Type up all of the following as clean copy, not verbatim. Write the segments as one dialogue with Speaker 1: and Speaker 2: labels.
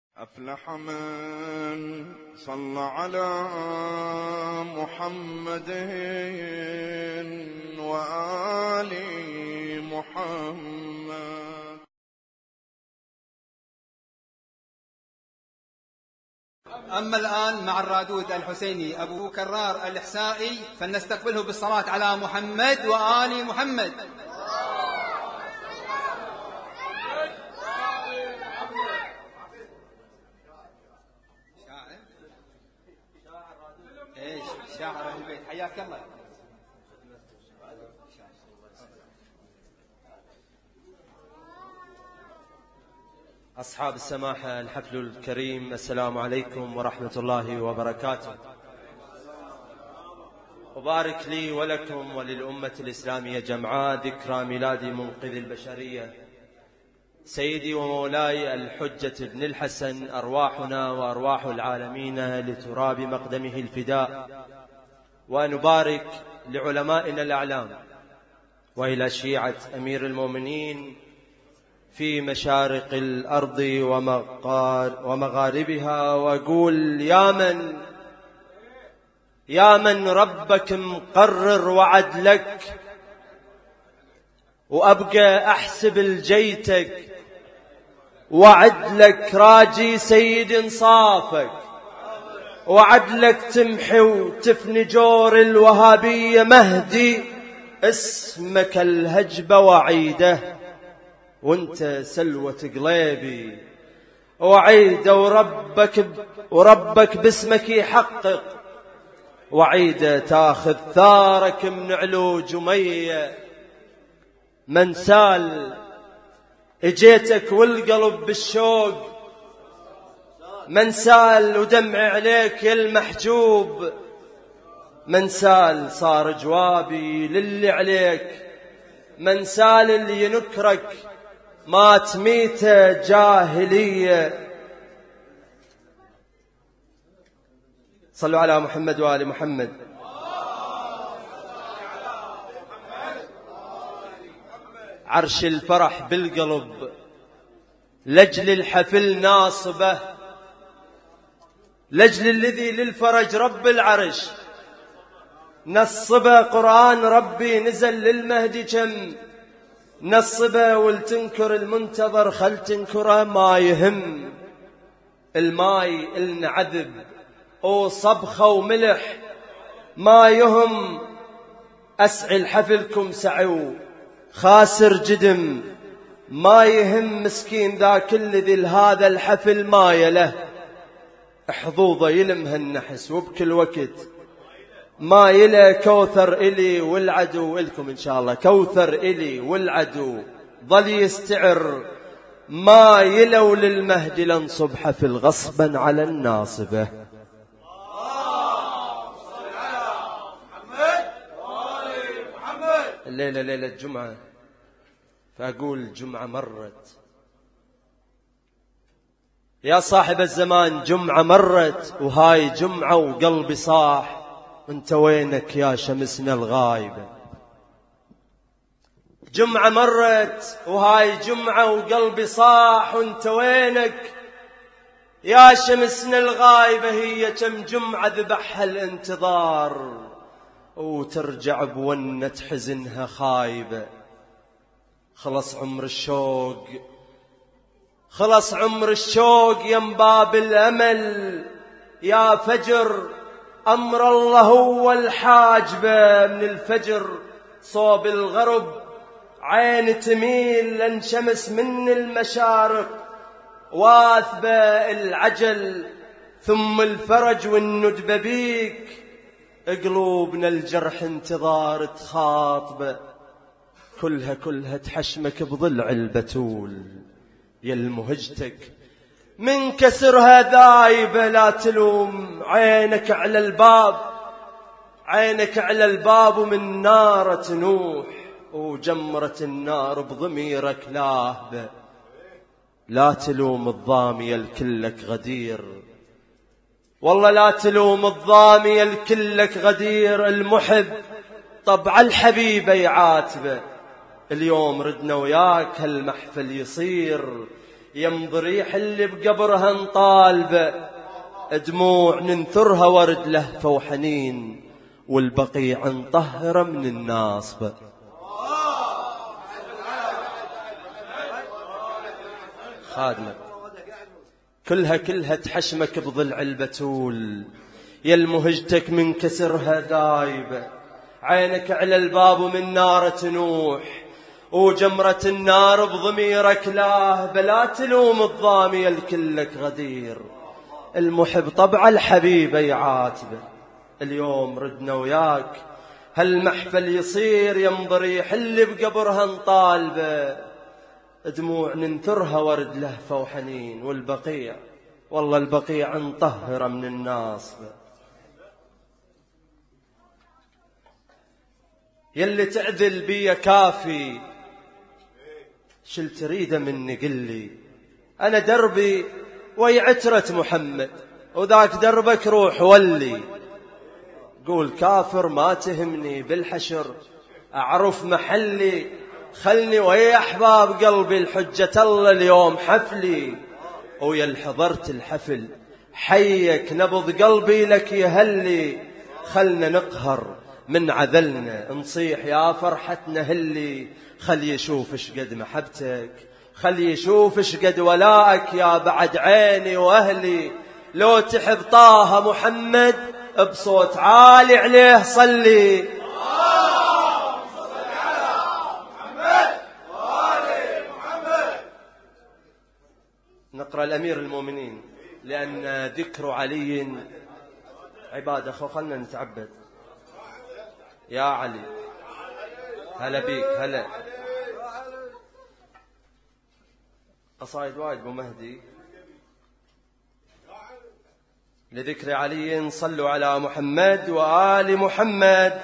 Speaker 1: أفلح من صلى على محمد وآل محمد.
Speaker 2: أما الآن مع الرادود الحسيني أبو كرار الإحسائي فلنستقبله بالصلاة على محمد وآل محمد. شاعر أهل البيت حياك الله.
Speaker 3: أصحاب السماحة الحفل الكريم، السلام عليكم ورحمة الله وبركاته. أبارك لي ولكم وللأمة الإسلامية جمعاء ذكرى ميلاد منقذ البشرية سيدي ومولاي الحجة ابن الحسن، أرواحنا وأرواح العالمين لتراب مقدمه الفداء. ونبارك لعلمائنا الأعلام وإلى شيعة أمير المؤمنين في مشارق الأرض ومغاربها، وأقول يا من ربك مقرر وعد لك، وأبقى أحسب الجيتك وعد لك راجي سيد انصافك، وعد لك تمحي وتفني جور الوهابية مهدي اسمك الهجبة وعيده، وانت سلوة قليبي وعيده، وربك باسمك يحقق وعيده، تاخذ ثارك من علو جمية. من سال اجيتك والقلب بالشوق، من سال ودمع عليك يا المحجوب، من سال صار جوابي للي عليك، من سال اللي ينكرك ما تميته جاهلية. صلوا على محمد وآل محمد. عرش الفرح بالقلب لجل الحفل ناصبه، لجل الذي للفرج رب العرش نصبه. قرآن ربي نزل للمهدي كم نصبه، والتنكر المنتظر خل تنكره ما يهم. الماي إلنا عذب أو صبخة وملح ما يهم، أسعي الحفلكم سعوا خاسر جدم ما يهم. مسكين ذاك الذي لهذا الحفل ما يله، حظوظه يلمها النحس وبكل وقت ما يله. كوثر إلي والعدو إلكم إن شاء الله، كوثر إلي والعدو ظل يستعر ما يلو للمهدي لنصب حفل غصبا على الناصبة. الليلة ليلة جمعة، فأقول جمعة مرت يا صاحب الزمان، جمعة مرت وهاي جمعة وقلبي صاح، انت وينك يا شمسنا الغايبة. جمعة مرت وهاي جمعة وقلبي صاح، وانت وينك يا شمسنا الغايبة. هي كم جمعة ذبحها الانتظار وترجع بونة حزنها خايبة. خلص عمر الشوق، خلص عمر الشوق يا باب الأمل، يا فجر أمر الله هو الحاجبة. من الفجر صوب الغرب عين تميل لنشمس من المشارق، واثبة العجل ثم الفرج والندبة بيك. قلوبنا الجرح انتظار تخاطبه، كلها تحشمك بضلع البتول يا المهجتك من كسرها ذايبة. لا تلوم عينك على الباب، عينك على الباب ومن نار تنوح، وجمرة النار بضميرك لاهبة. لا تلوم الضامي الكلك غدير، والله لا تلوم الضامي الكلك غدير. المحب طبع الحبيب يعاتبه، اليوم ردنا وياك هالمحفل يصير يم ضريح اللي بقبرها نطالبه، دموع ننثرها ورد لهفة وحنين، والبقيع نطهره من الناصبة. خادمة كلها تحشمك بضلع البتول، يا المهجتك من كسرها دايبة، عينك على الباب ومن نار تنوح، وجمرة النار بضميرك لاه، بلا تلوم الضامي الكلك غدير، المحب طبع الحبيب يعاتبه. اليوم ردنا وياك هالمحفل يصير، يم ضريح اللي بقبرها نطالبه، دموع ننثرها ورد لهفة وحنين، والبقيع والله البقيع نطهره من الناصبة. يلي تعذل بي كافي، شل تريده مني قلي، أنا دربي وي عترة محمد، وذاك دربك روح ولي. قول كافر ما تهمني بالحشر، أعرف محلي، خلني ويا أحباب قلبي، الحجة الله اليوم حفلي، ويا الحضرت الحفل حيك نبض قلبي لك يهلي، خلنا نقهر من عذلنا نصيح يا فرحتنا هلي، خل يشوف شقد محبتك، خل يشوف شقد ولائك يا بعد عيني وأهلي، لو تحب طه محمد بصوت عالي عليه صلي. نقرأ الأمير المؤمنين لأن ذكر علي عبادة. خلنا نتعبد. يا علي هلا بيك هلا. قصائد وايد ابو مهدي لذكر علي. صلوا على محمد وآل محمد.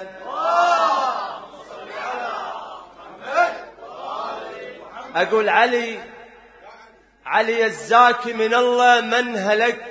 Speaker 3: أقول علي الزاكي من الله من هلك،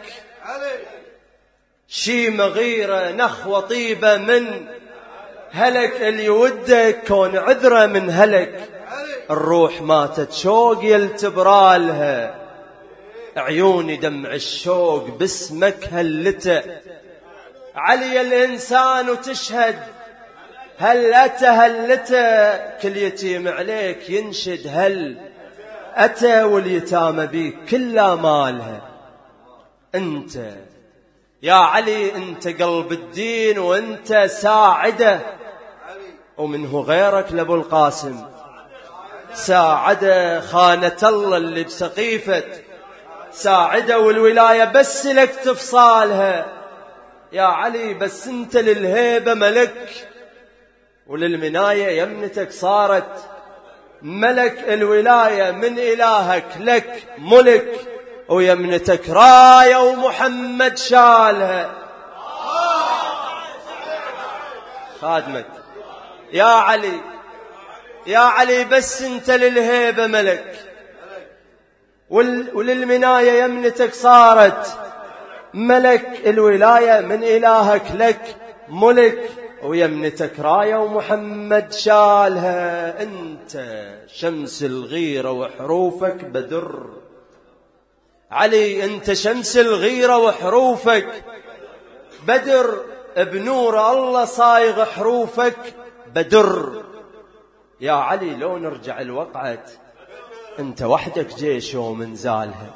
Speaker 3: شي مغيرة نخوة طيبة من هلك، اللي يودك كون عذرة من هلك، الروح ماتت شوق يلتبرالها، عيوني دمع الشوق باسمك هلته. علي الإنسان وتشهد هل أتى هلته، كل يتيم عليك ينشد هل أتى، واليتامى بيك كلها مالها. أنت يا علي أنت قلب الدين وأنت ساعده، ومنه غيرك لأبو القاسم ساعده، خانة الله اللي بسقيفة ساعده، والولاية بس لك تفصالها يا علي، بس أنت للهيبة ملك، وللمناية يمنتك صارت ملك، الولاية من إلهك لك ملك، ويمنتك راية ومحمد شالها. خادمك يا علي بس انت للهيبة ملك، وللمناية يمنتك صارت ملك، الولاية من إلهك لك ملك، ويمنتك راية ومحمد شالها. أنت شمس الغيرة وحروفك بدر. علي أنت شمس الغيرة وحروفك بدر، بنور الله صايغ حروفك بدر. يا علي لو نرجع الوقعة أنت وحدك جيش ومن زالها.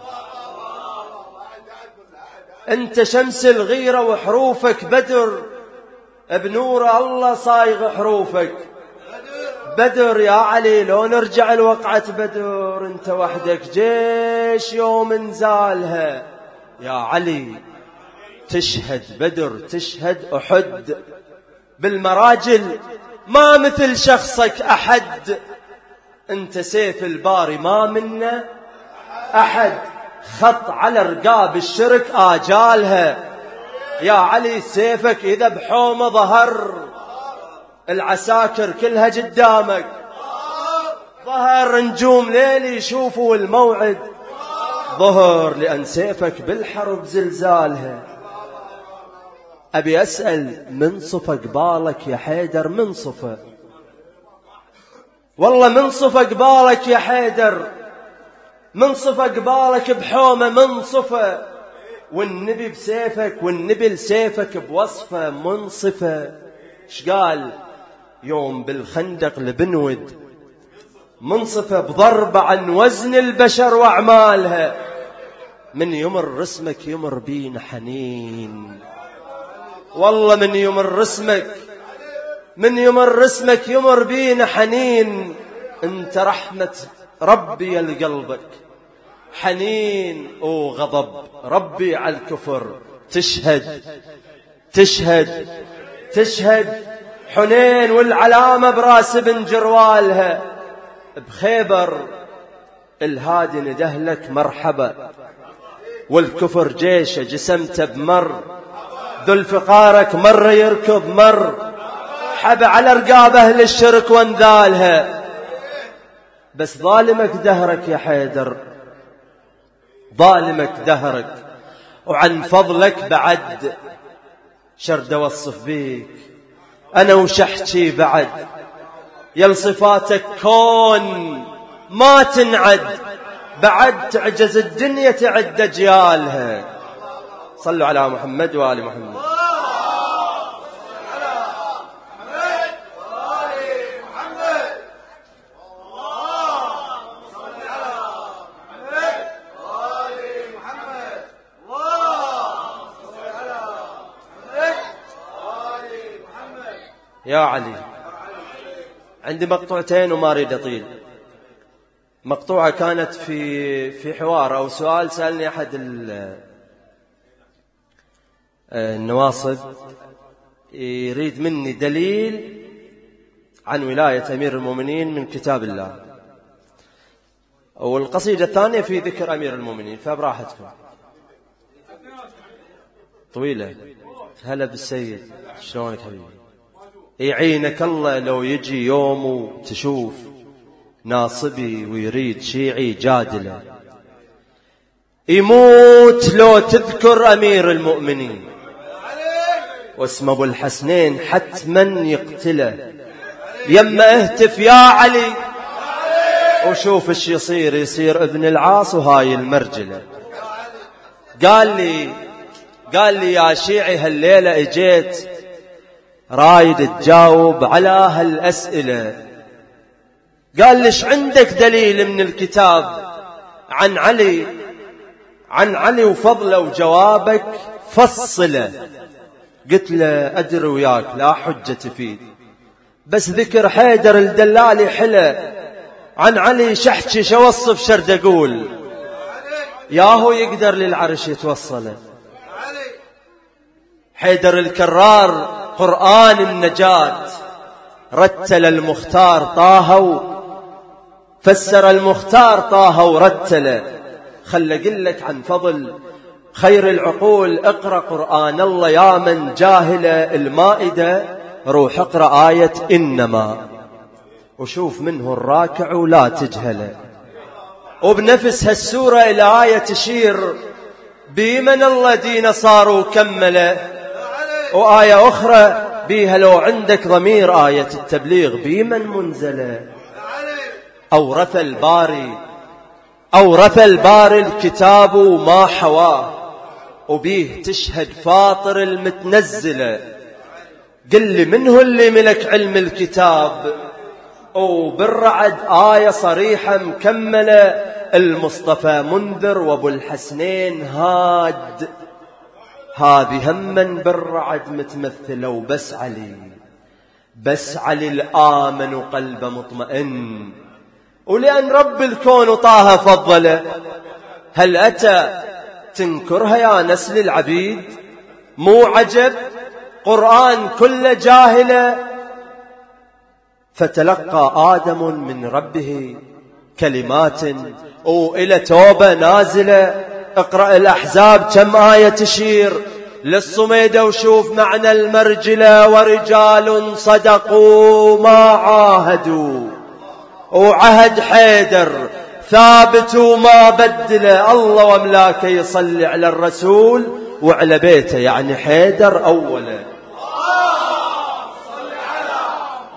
Speaker 3: أنت شمس الغيرة وحروفك بدر، بنور الله صايغ حروفك بدر. يا علي لو نرجع الوقعة بدر، أنت وحدك جيش يوم انزالها. يا علي تشهد بدر تشهد أحد، بالمراجل ما مثل شخصك أحد. أنت سيف الباري ما منا أحد، خط على رقاب الشرك آجالها. يا علي سيفك إذا بحومة ظهر، العساكر كلها قدامك ظهر، نجوم ليل يشوفوا الموعد ظهر، لأن سيفك بالحرب زلزالها. أبي أسأل من صفى قبالك يا حيدر؟ من صفى والله من صفى قبالك يا حيدر، منصفة قبالك بحومة منصفة، والنبي بسيفك والنبي لسيفك بوصفة منصفة. شقال يوم بالخندق لبنود منصفة بضربة عن وزن البشر وأعمالها، من يمر رسمك يمر بينا حنين. والله من يمر رسمك يمر بينا حنين. انت رحمة ربي لقلبك، حنين وغضب ربي على الكفر. تشهد حنين والعلامة براس بن جروالها. بخيبر الهادي ندهلك مرحبا، والكفر جيشه جسمته بمر. ذو الفقارك مر يركض مر، حب على رقاب أهل الشرك وانذالها. بس ظالمك دهرك يا حيدر، ظالمك دهرك. وعن فضلك بعد شرد اوصف بيك أنا وشحكي بعد. يل صفاتك كون ما تنعد، بعد تعجز الدنيا تعد أجيالها. صلوا على محمد وآل محمد. يا علي عندي مقطوعتين وما أريد أطيل. مقطوعة كانت في حوار أو سؤال سألني أحد النواصب يريد مني دليل عن ولاية أمير المؤمنين من كتاب الله، والقصيدة الثانية في ذكر أمير المؤمنين، فبراحتكم. طويلة. هلا بالسيد، شلونك حبيبي؟ يعينك الله لو يجي يوم وتشوف ناصبي ويريد شيعي جادله، يموت لو تذكر أمير المؤمنين، واسم أبو الحسنين حتما يقتله. يما اهتف يا علي وشوف ايش يصير ابن العاص وهاي المرجلة. قال لي يا شيعي هالليلة اجيت رايد تجاوب على هالأسئلة. قال ليش عندك دليل من الكتاب عن علي وفضله وجوابك فصله. قلت له أدري وياك لا حجة تفيد، بس ذكر حيدر الدلالي حلى عن علي شحكي شو وصف شرد أقول ياهو يقدر للعرش يتوصله. حيدر الكرار قرآن النجاة، رتل المختار طه فسر المختار طه ورتل. خل أقلك عن فضل خير العقول، اقرأ قرآن الله يا من جاهل المائدة، روح اقرأ آية إنما وشوف منه الراكع ولا تجهله. وبنفس هالسورة إلى آية تشير بمن الله دين صار وكمله، وآية أخرى بيها لو عندك ضمير آية التبليغ بمن منزله. أورث الباري الكتاب ما حواه، وبيه تشهد فاطر المتنزله. قل لي منه اللي ملك علم الكتاب، وبالرعد آية صريحة مكملة، المصطفى منذر وابو الحسنين هاد. هذه هما بالرعد متمثلة، وبس علي الآمن قلب مطمئن، ولأن رب الكون طه فضله. هل أتى تنكرها يا نسل العبيد؟ مو عجب قرآن كل جاهلة. فتلقى آدم من ربه كلمات، وإلى توبة نازلة. اقرأ الأحزاب كم آية تشير للصميدة وشوف معنى المرجلة. ورجال صدقوا ما عاهدوا، وعهد حيدر ثابت وما بدله. الله وملاكه يصلي على الرسول وعلى بيته، يعني حيدر أولا.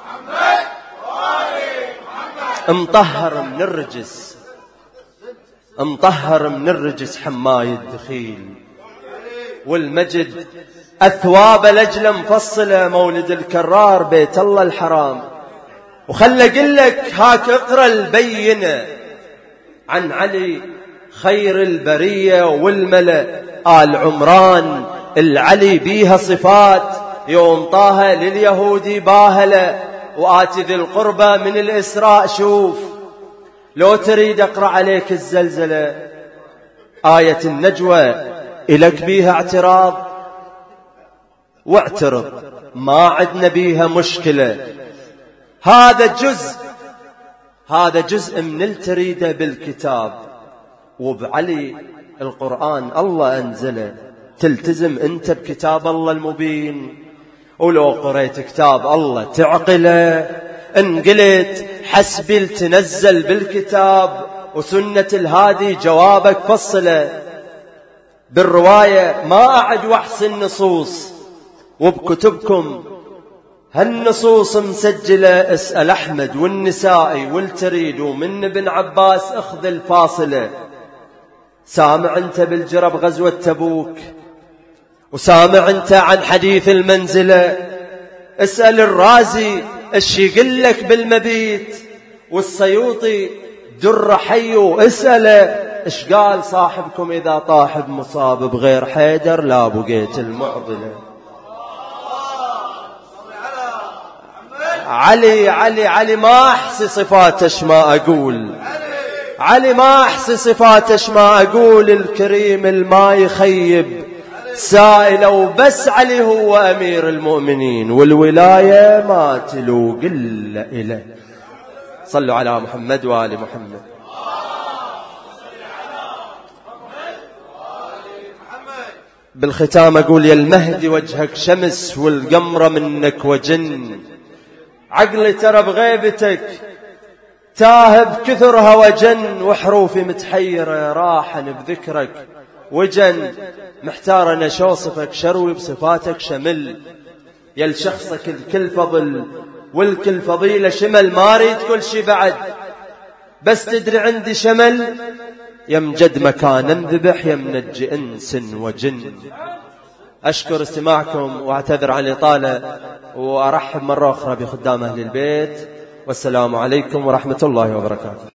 Speaker 3: مطهر من الرجس، مطهر من الرجس حماي الدخيل، والمجد أثواب لجلة مفصلة مولد الكرار بيت الله الحرام. وخلى أقول لك هاك اقرأ البينة عن علي خير البرية والملأ آل عمران، العلي بيها صفات يوم طه لليهودي باهلة وآتي ذي القربة من الإسراء. شوف لو تريد أقرأ عليك الزلزلة آية النجوى إلك بيها اعتراض واعترض، ما عدنا بيها مشكلة. هذا جزء من التريده بالكتاب، وبعلي القرآن الله أنزله، تلتزم أنت بكتاب الله المبين. ولو قريت كتاب الله تعقله، إن قلت حسبي التنزل بالكتاب وسنة الهادي جوابك فصله. بالرواية ما أعد وحص النصوص، وبكتبكم هالنصوص مسجلة. اسأل أحمد والنسائي والتريد ومن ابن عباس اخذ الفاصلة. سامع أنت بالجرب غزوة تبوك، وسامع أنت عن حديث المنزلة. اسأل الرازي ايش يقول لك بالمبيت، والسيوطي در حيو اسأله ايش قال صاحبكم إذا طاح بمصاب بغير حيدر لا بقيت المعضلة. علي ما أحصي صفاتش ما أقول، علي ما أحصي صفاتش ما أقول. الكريم الما يخيب سائل، وبس علي هو أمير المؤمنين، والولاية ما تلوق إلا إله. صلوا على محمد وآل محمد. بالختام أقول يا المهدي وجهك شمس والقمرة منك وجن، عقلي ترى بغيبتك تاهب كثر هوجن، وحروفي متحيرة راحن بذكرك وجن. محتار أنا شوصفك شروي بصفاتك شمل، يا لشخصك الكل فضل والكل فضيلة شمل. ما ريد كل شي بعد بس تدري عندي شمل، يمجد مكان انذبح يمنج إنس وجن. أشكر استماعكم واعتذر عن الإطالة، وأرحب مرة أخرى بخدام أهل البيت، والسلام عليكم ورحمة الله وبركاته.